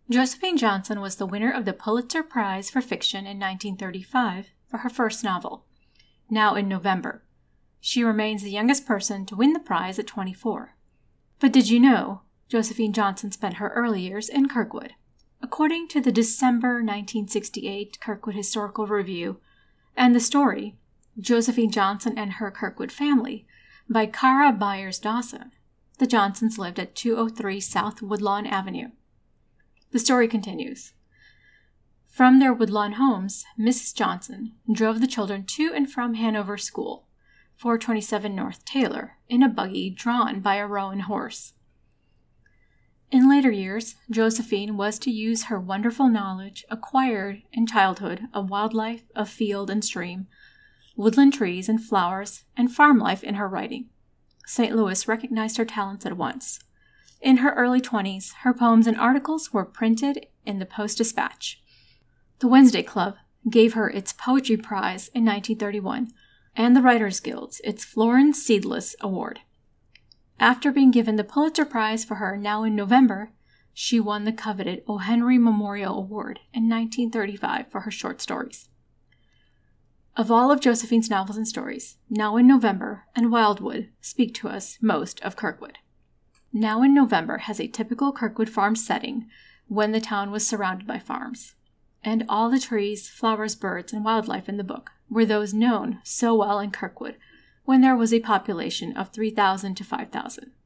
Josephine Johnson was the winner of the Pulitzer Prize for Fiction in 1935 for her first novel, Now in November. She remains the youngest person to win the prize at 24. But did you know Josephine Johnson spent her early years in Kirkwood? According to the December 1968 Kirkwood Historical Review and the story, Josephine Johnson and Her Kirkwood Family, by Cara Byers Dawson, the Johnsons lived at 203 South Woodlawn Avenue. The story continues. From their Woodlawn homes, Mrs. Johnson drove the children to and from Hanover School, 427 North Taylor, in a buggy drawn by a roan horse. In later years, Josephine was to use her wonderful knowledge acquired in childhood of wildlife, of field and stream, woodland trees and flowers, and farm life in her writing. St. Louis recognized her talents at once. In her early 20s, her poems and articles were printed in the Post-Dispatch. The Wednesday Club gave her its Poetry Prize in 1931, and the Writers Guild its Florence Seedless Award. After being given the Pulitzer Prize for her Now in November, she won the coveted O. Henry Memorial Award in 1935 for her short stories. Of all of Josephine's novels and stories, Now in November and Wildwood speak to us most of Kirkwood. Now in November has a typical Kirkwood farm setting when the town was surrounded by farms, and all the trees, flowers, birds, and wildlife in the book were those known so well in Kirkwood when there was a population of 3,000 to 5,000.